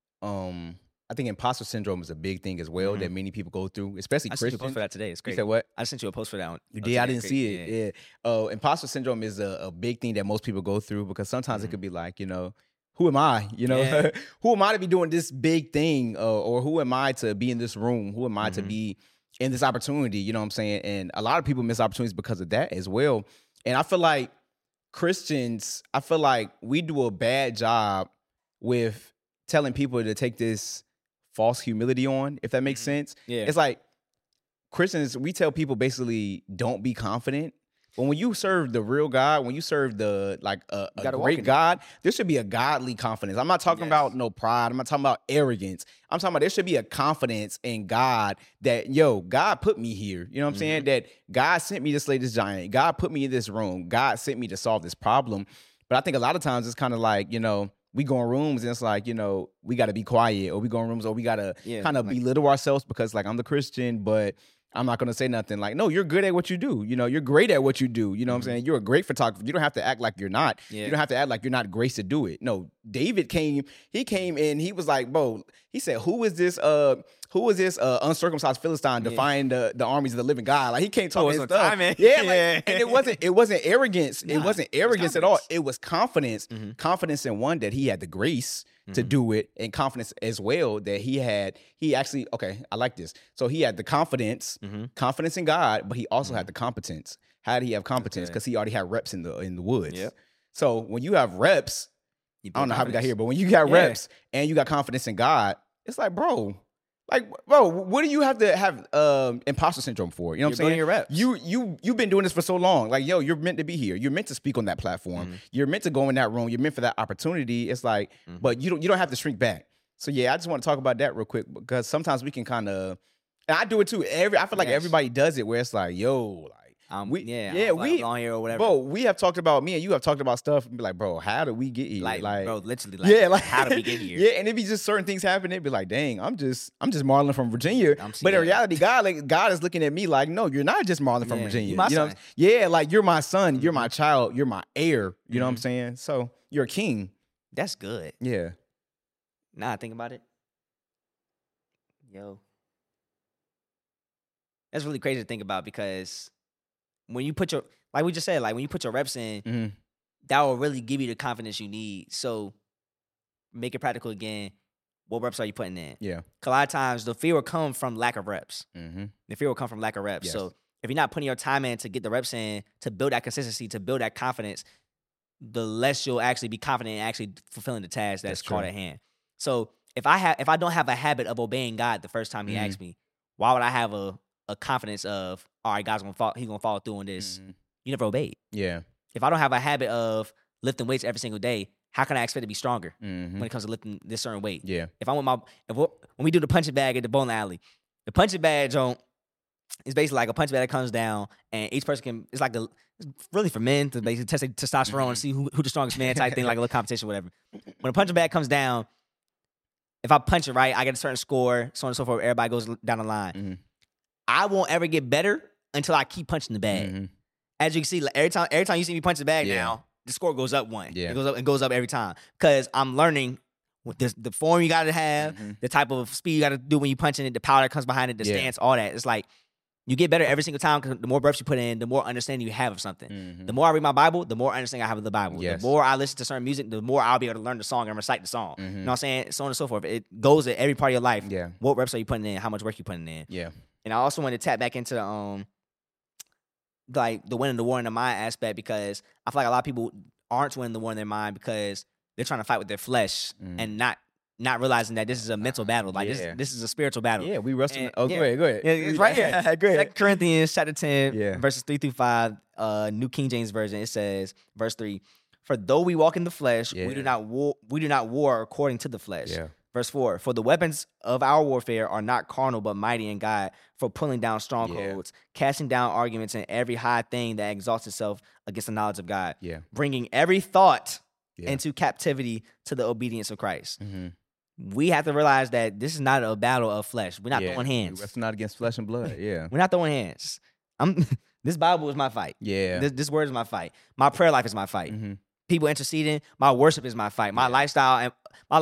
I think imposter syndrome is a big thing as well that many people go through, especially I sent you a Christians. post for that today. It's great. You said what? I sent you a post for that one. You did? I didn't see it. Yeah. Imposter syndrome is a big thing that most people go through because sometimes it could be like, who am I? Who am I to be doing this big thing? Or who am I to be in this room? Who am I to be in this opportunity? You know what I'm saying? And a lot of people miss opportunities because of that as well. And I feel like Christians, we do a bad job with telling people to take this false humility on, if that makes sense. Yeah. It's like Christians, we tell people basically don't be confident. But when you serve the real God, when you serve the a great God, there should be a godly confidence. I'm not talking about no pride. I'm not talking about arrogance. I'm talking about there should be a confidence in God that, God put me here. You know what I'm saying? That God sent me to slay this giant. God put me in this room. God sent me to solve this problem. But I think a lot of times it's kind of like, we go in rooms and it's like, we got to be quiet, or we go in rooms or we got to kind of belittle ourselves because like I'm the Christian, but I'm not going to say nothing. Like, no, you're good at what you do. You're great at what you do. You know what I'm saying? You're a great photographer. You don't have to act like you're not. You don't have to act like you're not graced to do it. No, David came and he was like, bro, he said, who is this uncircumcised Philistine defying the armies of the living God? Like he came talking stuff. And it wasn't arrogance. It wasn't arrogance at all. It was confidence. Confidence in one, that he had the grace to do it, and confidence as well that he actually, I like this. So he had the confidence in God, but he also had the competence. How did he have competence? Because he already had reps in the woods. Yep. So when you have reps, I don't know how we got here, but when you got reps and you got confidence in God, it's like, bro, what do you have to have imposter syndrome for? You know what I'm saying? Your reps. You've been doing this for so long. Like, you're meant to be here. You're meant to speak on that platform. You're meant to go in that room. You're meant for that opportunity. It's like, but you don't have to shrink back. So I just want to talk about that real quick because sometimes we can kind of, and I do it too. I feel like everybody does it where it's like, we on here or whatever. Bro, we have talked about, me and you have talked about stuff and be like, bro, how did we get here? Like bro, literally, how did we get here? Yeah, and it'd be just certain things happen. It'd be like, dang, I'm just Marlon from Virginia. But in reality, God is looking at me like, no, you're not just Marlon from Virginia. My son. Like you're my son, you're my child, you're my heir. You know what I'm saying? So you're a king. That's good. Yeah. Now I think about it. That's really crazy to think about because when you put like we just said, like when you put your reps in, that will really give you the confidence you need. So make it practical again. What reps are you putting in? Yeah. 'Cause a lot of times the fear will come from lack of reps. The fear will come from lack of reps. Yes. So if you're not putting your time in to get the reps in, to build that consistency, to build that confidence, the less you'll actually be confident in actually fulfilling the task that's called at hand. So if I don't have a habit of obeying God the first time He asks me, why would I have a confidence of, all right, God's He's gonna follow through on this? You never obeyed. Yeah. If I don't have a habit of lifting weights every single day, how can I expect to be stronger when it comes to lifting this certain weight? Yeah. If when we do the punching bag at the bowling alley, the punching bag is basically like a punching bag that comes down, and each person it's really for men to basically test their testosterone and see who the strongest man type thing, like a little competition, whatever. When a punching bag comes down, if I punch it right, I get a certain score, so on and so forth. Everybody goes down the line. I won't ever get better until I keep punching the bag. As you can see, like, every time you see me punch the bag now, the score goes up one. Yeah. It goes up every time because I'm learning the form you got to have, the type of speed you got to do when you punching it, the power that comes behind it, the stance, all that. It's like you get better every single time because the more breaths you put in, the more understanding you have of something. The more I read my Bible, the more understanding I have of the Bible. Yes. The more I listen to certain music, the more I'll be able to learn the song and recite the song. You know what I'm saying? So on and so forth. It goes at every part of your life. Yeah. What reps are you putting in? How much work you putting in? Yeah. And I also want to tap back into the like the winning the war in the mind aspect, because I feel like a lot of people aren't winning the war in their mind because they're trying to fight with their flesh and not realizing that this is a mental battle. Like this is a spiritual battle. Yeah, we wrestling. And- Go ahead. Yeah, it's right here. Go ahead. 2 Corinthians chapter 10, Yeah. verses 3-5, New King James Version. It says, verse 3, for though we walk in the flesh, we do not war according to the flesh. Yeah. Verse 4, for the weapons of our warfare are not carnal, but mighty in God for pulling down strongholds, casting down arguments and every high thing that exalts itself against the knowledge of God, bringing every thought into captivity to the obedience of Christ. Mm-hmm. We have to realize that this is not a battle of flesh. We're not throwing hands. We're wrestling not against flesh and blood. Yeah. We're not throwing hands. This Bible is my fight. Yeah. This word is my fight. My prayer life is my fight. Mm-hmm. People interceding, my worship is my fight. My lifestyle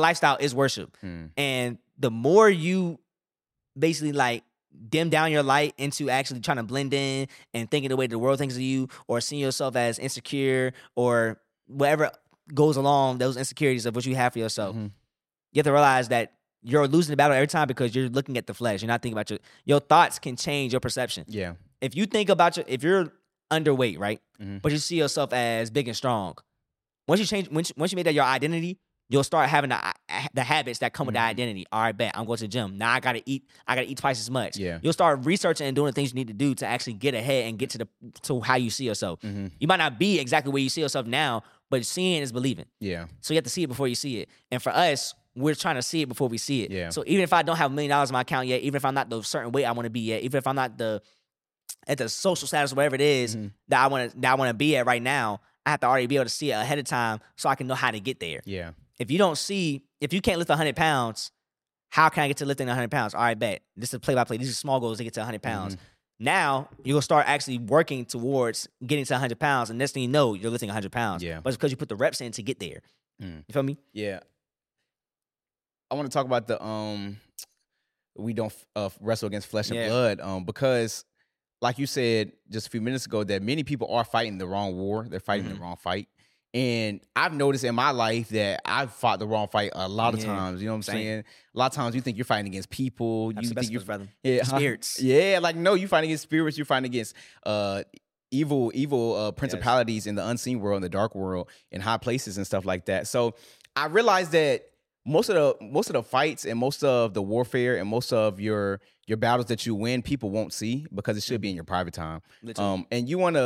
is worship. And the more you basically like dim down your light into actually trying to blend in and thinking the way the world thinks of you, or seeing yourself as insecure, or whatever goes along those insecurities of what you have for yourself, you have to realize that you're losing the battle every time because you're looking at the flesh. You're not thinking about your thoughts can change your perception. Yeah. If you think about if you're underweight, right, but you see yourself as big and strong, once you make that your identity, you'll start having the habits that come with the identity. All right, bet I'm going to the gym. Now I gotta eat twice as much. Yeah. You'll start researching and doing the things you need to do to actually get ahead and get to how you see yourself. You might not be exactly where you see yourself now, but seeing is believing. Yeah. So you have to see it before you see it. And for us, we're trying to see it before we see it. Yeah. So even if I don't have $1 million in my account yet, even if I'm not the certain weight I want to be yet, even if I'm not at the social status, whatever it is that I want to be at right now, I have to already be able to see it ahead of time so I can know how to get there. Yeah. If you can't lift 100 pounds, how can I get to lifting 100 pounds? All right, bet. This is play-by-play. These are small goals to get to 100 pounds. Now, you're going to start actually working towards getting to 100 pounds. And next thing you know, you're lifting 100 pounds. Yeah. But it's because you put the reps in to get there. You feel me? Yeah. I want to talk about the we don't wrestle against flesh and blood because like you said just a few minutes ago, that many people are fighting the wrong war. They're fighting the wrong fight. And I've noticed in my life that I've fought the wrong fight a lot of times. You know what I'm saying? A lot of times you think you're fighting against people. That's you think you're brother. Yeah, spirits. Yeah, like no, you're fighting against spirits. You're fighting against evil principalities in the unseen world, in the dark world, in high places and stuff like that. So I realized that most of the fights and most of the warfare and most of your battles that you win, people won't see because it should be in your private time. And you want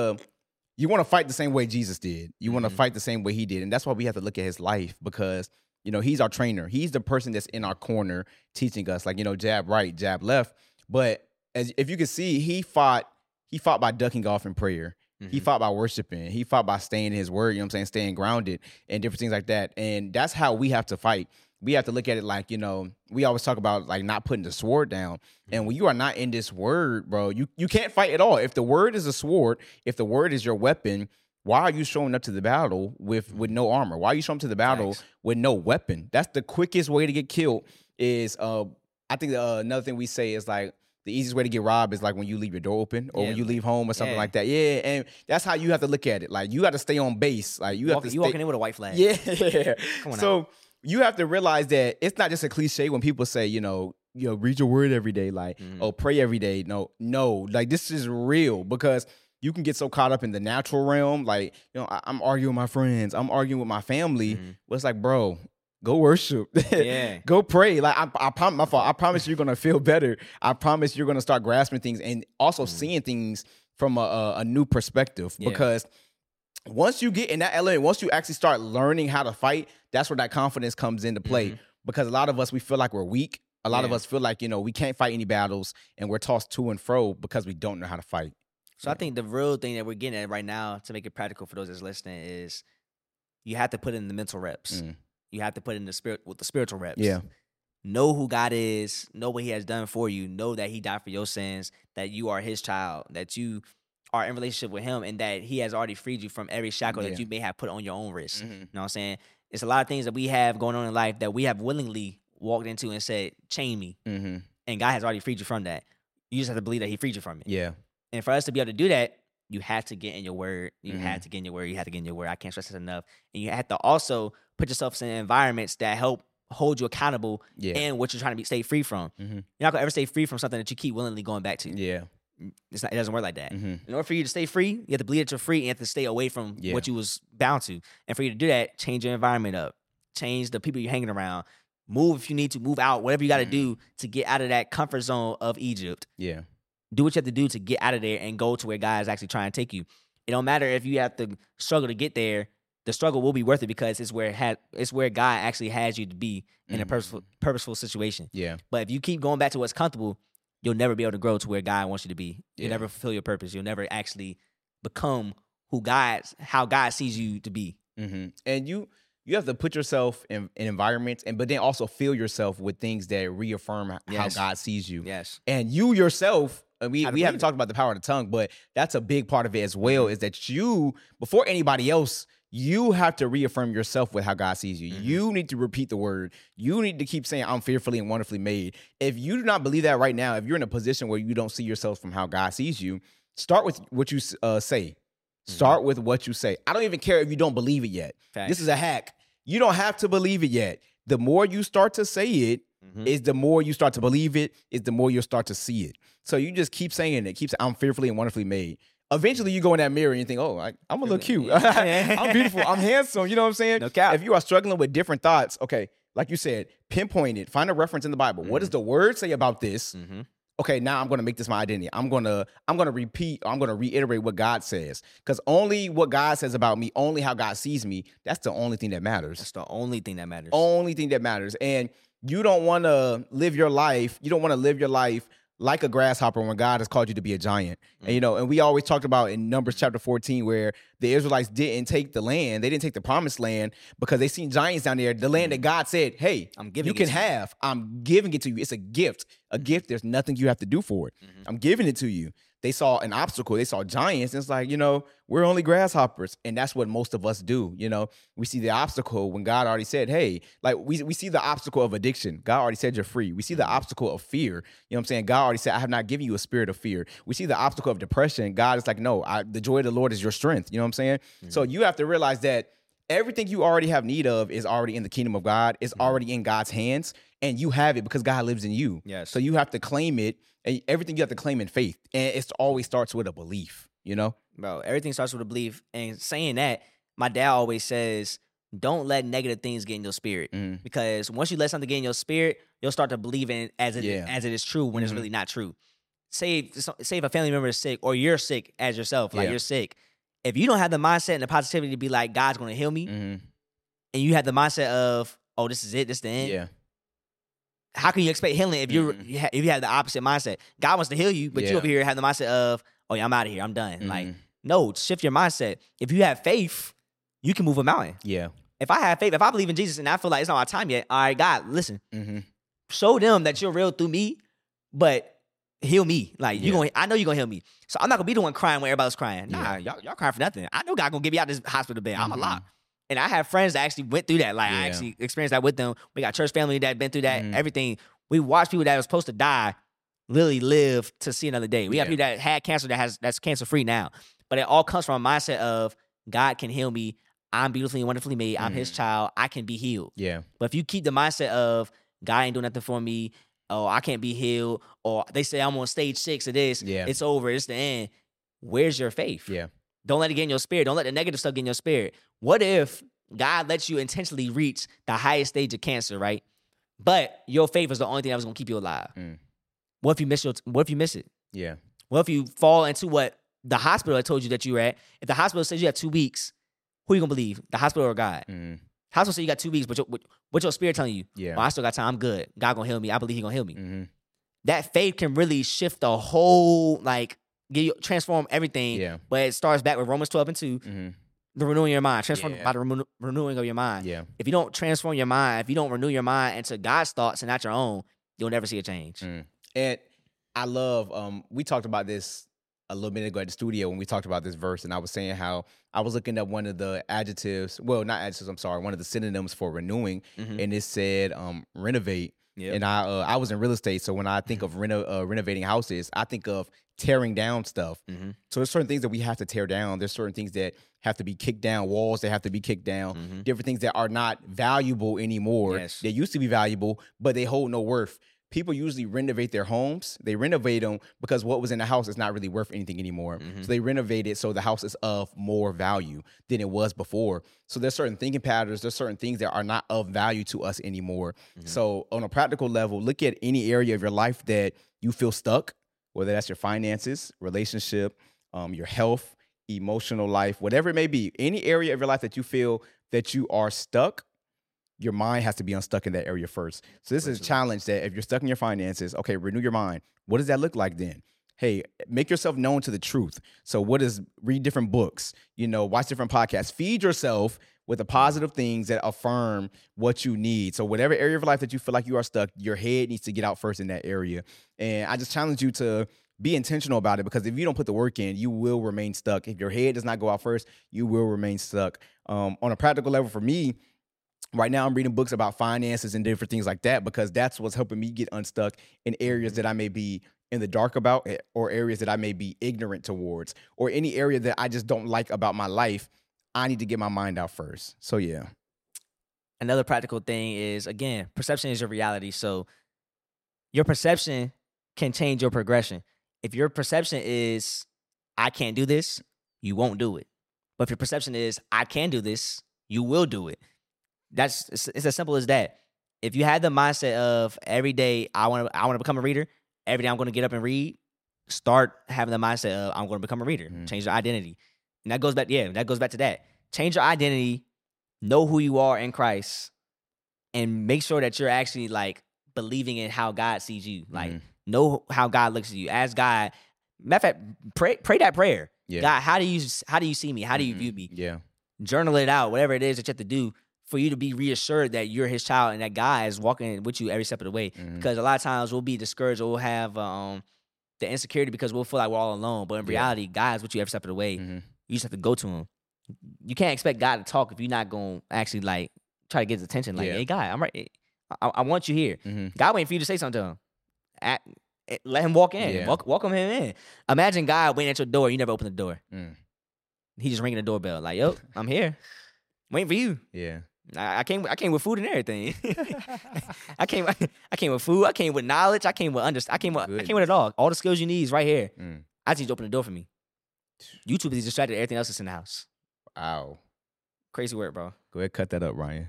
to fight the same way Jesus did. You want to fight the same way he did. And that's why we have to look at his life because, you know, he's our trainer. He's the person that's in our corner teaching us, like, you know, jab right, jab left. But if you can see, he fought by ducking off in prayer. He fought by worshiping. He fought by staying in his word, you know what I'm saying, staying grounded and different things like that. And that's how we have to fight. We have to look at it like, you know, we always talk about like not putting the sword down. And when you are not in this word, bro, you can't fight at all. If the word is a sword, if the word is your weapon, why are you showing up to the battle with no armor? Why are you showing up to the battle with no weapon? That's the quickest way to get killed is, I think another thing we say is like, the easiest way to get robbed is like when you leave your door open or when you leave home or something like that. Yeah, and that's how you have to look at it. Like you got to stay on base. Like you walking in with a white flag. Yeah. Come on so you have to realize that it's not just a cliche when people say, you know, read your word every day, like, oh, pray every day. No, like this is real because you can get so caught up in the natural realm. Like, you know, I'm arguing with my friends. I'm arguing with my family. But it's like, bro, go worship. Go pray. Like I promise you're gonna feel better. I promise you're gonna start grasping things and also seeing things from a new perspective. Because once you get in that element, once you actually start learning how to fight, that's where that confidence comes into play. Because a lot of us, we feel like we're weak. A lot of us feel like, you know, we can't fight any battles and we're tossed to and fro because we don't know how to fight. So I think the real thing that we're getting at right now to make it practical for those that's listening is you have to put in the mental reps. You have to put in the spiritual reps. Yeah. Know who God is. Know what he has done for you. Know that he died for your sins, that you are his child, that you are in relationship with him, and that he has already freed you from every shackle that you may have put on your own wrist. You know what I'm saying? It's a lot of things that we have going on in life that we have willingly walked into and said, chain me. And God has already freed you from that. You just have to believe that he freed you from it. Yeah. And for us to be able to do that, you have to get in your word. You have to get in your word. You have to get in your word. I can't stress this enough. And you have to also put yourself in environments that help hold you accountable Yeah. and what you're trying to stay free from. Mhm. You're not gonna ever stay free from something that you keep willingly going back to. Yeah. It doesn't work like that. Mhm. In order for you to stay free, you have to believe that you're free and you have to stay away from Yeah. what you was bound to. And for you to do that, change your environment up, change the people you're hanging around, move if you need to, move out, whatever you got to do to get out of that comfort zone of Egypt. Yeah. Do what you have to do to get out of there and go to where God is actually trying to take you. It don't matter if you have to struggle to get there. The struggle will be worth it because it's where God actually has you to be in a purposeful situation. Yeah. But if you keep going back to what's comfortable, you'll never be able to grow to where God wants you to be. You'll Yeah. never fulfill your purpose. You'll never actually become how God sees you to be. Mm-hmm. And you have to put yourself in environments, but then also fill yourself with things that reaffirm how Yes. God sees you. Yes. And you yourself, we How to haven't believe talked about the power of the tongue, but that's a big part of it as well, is that you, before anybody else, you have to reaffirm yourself with how God sees you. You need to repeat the word. You need to keep saying, I'm fearfully and wonderfully made. If you do not believe that right now, if you're in a position where you don't see yourself from how God sees you, start with what you say. Start with what you say. I don't even care if you don't believe it yet. Facts. This is a hack. You don't have to believe it yet. The more you start to say it, is the more you start to believe it, is the more you'll start to see it. So you just keep saying it. Keep saying, I'm fearfully and wonderfully made. Eventually, you go in that mirror and you think, oh, I'm a little cute. I'm beautiful. I'm handsome. You know what I'm saying? No cap. If you are struggling with different thoughts, okay, like you said, pinpoint it. Find a reference in the Bible. What does the word say about this? Okay, now I'm going to make this my identity. I'm going to repeat, I'm going to reiterate what God says. Because only what God says about me, only how God sees me, that's the only thing that matters. That's the only thing that matters. Only thing that matters. And you don't want to live your life like a grasshopper when God has called you to be a giant. And we always talked about in Numbers chapter 14 where the Israelites didn't take the land. They didn't take the promised land because they seen giants down there. The land that God said, hey, I'm giving you it can to you. have. I'm giving it to you. It's a gift. A gift. There's nothing you have to do for it. I'm giving it to you. They saw an obstacle. They saw giants. And it's like, we're only grasshoppers. And that's what most of us do. We see the obstacle when God already said, hey, like we see the obstacle of addiction. God already said you're free. We see the obstacle of fear. You know what I'm saying? God already said, I have not given you a spirit of fear. We see the obstacle of depression. God is like, no, the joy of the Lord is your strength. You know what I'm saying? So you have to realize that everything you already have need of is already in the kingdom of God. It's already in God's hands. And you have it because God lives in you. Yes. So you have to claim it. And everything you have to claim in faith. And it always starts with a belief, Bro, everything starts with a belief. And saying that, my dad always says, don't let negative things get in your spirit. Because once you let something get in your spirit, you'll start to believe in it as it is true when it's really not true. Say if a family member is sick or you're sick as yourself, like you're sick. If you don't have the mindset and the positivity to be like, God's going to heal me, and you have the mindset of, oh, this is it, this is the end. Yeah. How can you expect healing if you have the opposite mindset? God wants to heal you, but you over here have the mindset of, oh yeah, I'm out of here, I'm done. Like, no, shift your mindset. If you have faith, you can move a mountain. Yeah. If I have faith, if I believe in Jesus and I feel like it's not my time yet, all right, God, listen, show them that you're real through me, but heal me. Like I know you're gonna heal me. So I'm not gonna be the one crying when everybody's crying. Nah, y'all crying for nothing. I know God gonna get me out this hospital bed. I'm alive. And I have friends that actually went through that. Like I actually experienced that with them. We got church family that been through that. Everything. We watched people that were supposed to die literally live to see another day. We got people that had cancer that's cancer free now. But it all comes from a mindset of God can heal me. I'm beautifully and wonderfully made. I'm His child. I can be healed. Yeah. But if you keep the mindset of God ain't doing nothing for me, oh, I can't be healed, or they say I'm on stage 6 of this, it's over, it's the end. Where's your faith? Yeah. Don't let it get in your spirit. Don't let the negative stuff get in your spirit. What if God lets you intentionally reach the highest stage of cancer, right? But your faith is the only thing that was gonna keep you alive. What if you miss it? Yeah. What if you fall into what the hospital had told you that you were at? If the hospital says you have 2 weeks, who you gonna believe? The hospital or God? Hospital say you got 2 weeks, but what your spirit telling you? Yeah. Well, I still got time. I'm good. God gonna heal me. I believe He gonna heal me. That faith can really shift the whole, transform everything. Yeah. But it starts back with Romans 12:2. The renewing of your mind. Transform by the renewing of your mind. Yeah. If you don't transform your mind, if you don't renew your mind into God's thoughts and not your own, you'll never see a change. And I love, we talked about this a little minute ago at the studio when we talked about this verse, and I was saying how I was looking up one of the adjectives, well, not adjectives, I'm sorry, one of the synonyms for renewing, and it said renovate. Yep. And I was in real estate, so when I think of renovating houses, I think of tearing down stuff. So there's certain things that we have to tear down. There's certain things that have to be kicked down, walls that have to be kicked down, different things that are not valuable anymore. Yes. They used to be valuable, but they hold no worth. People usually renovate their homes. They renovate them because what was in the house is not really worth anything anymore. So they renovate it so the house is of more value than it was before. So there's certain thinking patterns. There's certain things that are not of value to us anymore. So on a practical level, look at any area of your life that you feel stuck, whether that's your finances, relationship, your health, emotional life, whatever it may be. Any area of your life that you feel that you are stuck, your mind has to be unstuck in that area first. So this is a challenge that if you're stuck in your finances, okay, renew your mind. What does that look like then? Hey, make yourself known to the truth. So read different books, watch different podcasts, feed yourself with the positive things that affirm what you need. So whatever area of life that you feel like you are stuck, your head needs to get out first in that area. And I just challenge you to be intentional about it, because if you don't put the work in, you will remain stuck. If your head does not go out first, you will remain stuck. On a practical level for me, right now, I'm reading books about finances and different things like that, because that's what's helping me get unstuck in areas that I may be in the dark about, or areas that I may be ignorant towards, or any area that I just don't like about my life. I need to get my mind out first. So, yeah. Another practical thing is, again, perception is your reality. So your perception can change your progression. If your perception is, I can't do this, you won't do it. But if your perception is, I can do this, you will do it. It's as simple as that. If you had the mindset of every day I want to become a reader, every day I'm going to get up and read, start having the mindset of I'm going to become a reader. Change your identity. And that goes back to that. Change your identity, know who you are in Christ, and make sure that you're actually like believing in how God sees you. Like know how God looks at you. Ask God. Matter of fact, pray that prayer. Yeah. God, how do you see me? How do you view me? Yeah. Journal it out, whatever it is that you have to do for you to be reassured that you're his child and that God is walking with you every step of the way. Because a lot of times we'll be discouraged or we'll have the insecurity because we'll feel like we're all alone. But in reality, God is with you every step of the way. You just have to go to him. You can't expect God to talk if you're not going to actually like try to get his attention. Like, hey, God, I'm right. I want you here. God waiting for you to say something to him. Let him walk in. Yeah. Welcome him in. Imagine God waiting at your door. You never open the door. He just ringing the doorbell. Like, yo, I'm here. Waiting for you. Yeah. I came with food and everything. I came with food. I came with knowledge. I came with understanding. I came with it all. All the skills you need is right here. I just need you to open the door for me. YouTube is distracted. Everything else is in the house. Wow. Crazy work, bro. Go ahead, cut that up, Ryan.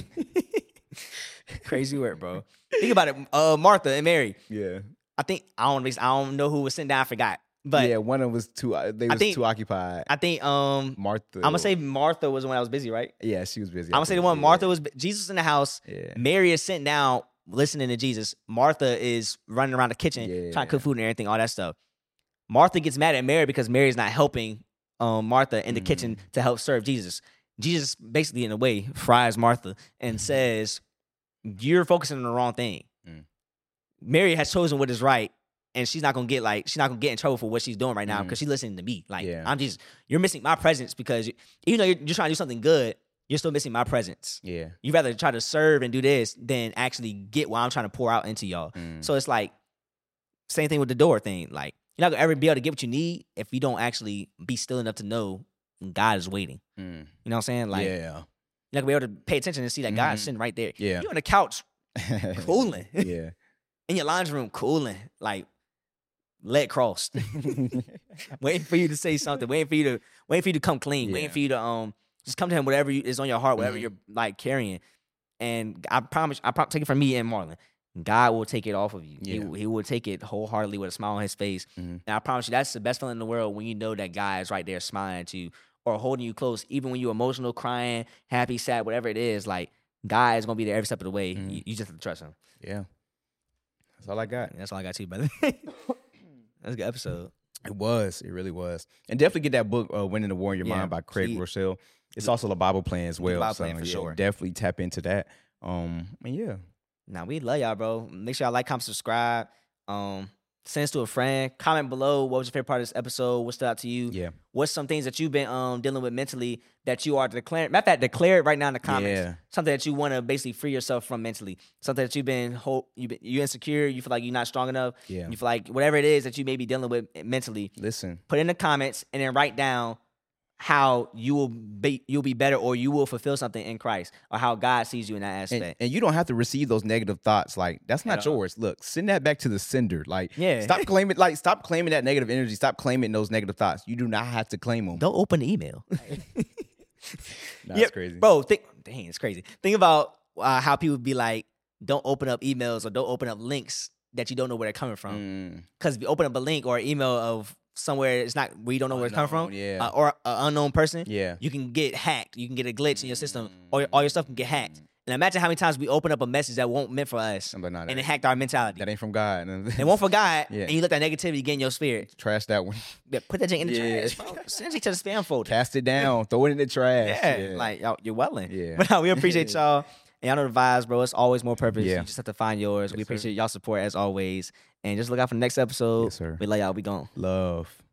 Crazy work, bro. Think about it. Martha and Mary. Yeah. I don't know who was sitting down. I forgot. But yeah, one of them was too occupied. I think Martha. I'm gonna say Martha was the one that was busy, right? Yeah, she was busy. I'm gonna say the one Martha was Jesus in the house. Yeah. Mary is sitting down listening to Jesus. Martha is running around the kitchen trying to cook food and everything, all that stuff. Martha gets mad at Mary because Mary's not helping Martha in the kitchen to help serve Jesus. Jesus basically, in a way, fries Martha and says, "You're focusing on the wrong thing. Mary has chosen what is right." And she's not gonna get in trouble for what she's doing right now because she's listening to me. Like you're missing my presence because even though you're trying to do something good, you're still missing my presence. Yeah, you rather try to serve and do this than actually get what I'm trying to pour out into y'all. So it's like same thing with the door thing. Like you're not gonna ever be able to get what you need if you don't actually be still enough to know God is waiting. You know what I'm saying? Like you're not gonna be able to pay attention and see that God is sitting right there. Yeah, you're on the couch cooling. Yeah, in your laundry room cooling like. Leg crossed, waiting for you to say something, waiting for you to come clean, waiting for you to just come to him, whatever is on your heart, whatever you're like carrying. And I promise, take it from me and Marlon. God will take it off of you. Yeah. He will take it wholeheartedly with a smile on his face. And I promise you, that's the best feeling in the world when you know that God is right there smiling at you or holding you close, even when you're emotional, crying, happy, sad, whatever it is. Like God is gonna be there every step of the way. You just have to trust him. Yeah, that's all I got. That's all I got too, brother. That's a good episode. It really was. And definitely get that book, Winning the War in Your Mind by Craig Rochelle. It's also a Bible plan as well. Bible plan for sure. Definitely tap into that. And yeah. Nah, we love y'all, bro. Make sure y'all like, comment, subscribe. Send this to a friend. Comment below. What was your favorite part of this episode? What stood out to you? Yeah. What's some things that you've been dealing with mentally that you are declaring? Matter of fact, declare it right now in the comments. Yeah. Something that you want to basically free yourself from mentally. Something that you're insecure. You feel like you're not strong enough. Yeah. You feel like whatever it is that you may be dealing with mentally. Listen. Put it in the comments and then write down how you'll be better, or you will fulfill something in Christ, or how God sees you in that aspect. And you don't have to receive those negative thoughts. Like, that's not yours. Look, send that back to the sender. Like, stop claiming that negative energy. Stop claiming those negative thoughts. You do not have to claim them. Don't open the email. That's crazy. Bro, it's crazy. Think about how people be like, don't open up emails or don't open up links that you don't know where they're coming from. Because if you open up a link or an email of somewhere it's not where you don't know where it's coming from, or an unknown person, you can get hacked. You can get a glitch in your system, or all your stuff can get hacked. And imagine how many times we open up a message that won't meant for us, and it hacked our mentality. That ain't from God. It won't for God, and you let that negativity get in your spirit. Trash that one. Put that in the trash, bro. Send it to the spam folder. Cast it down. Throw it in the trash. Like you're welling. Yeah. But we appreciate y'all. And y'all know the vibes, bro. It's always more purpose. Yeah. You just have to find yours. Yes, we appreciate y'all support as always. And just look out for the next episode. Yes, sir. We love y'all. We gone. Love.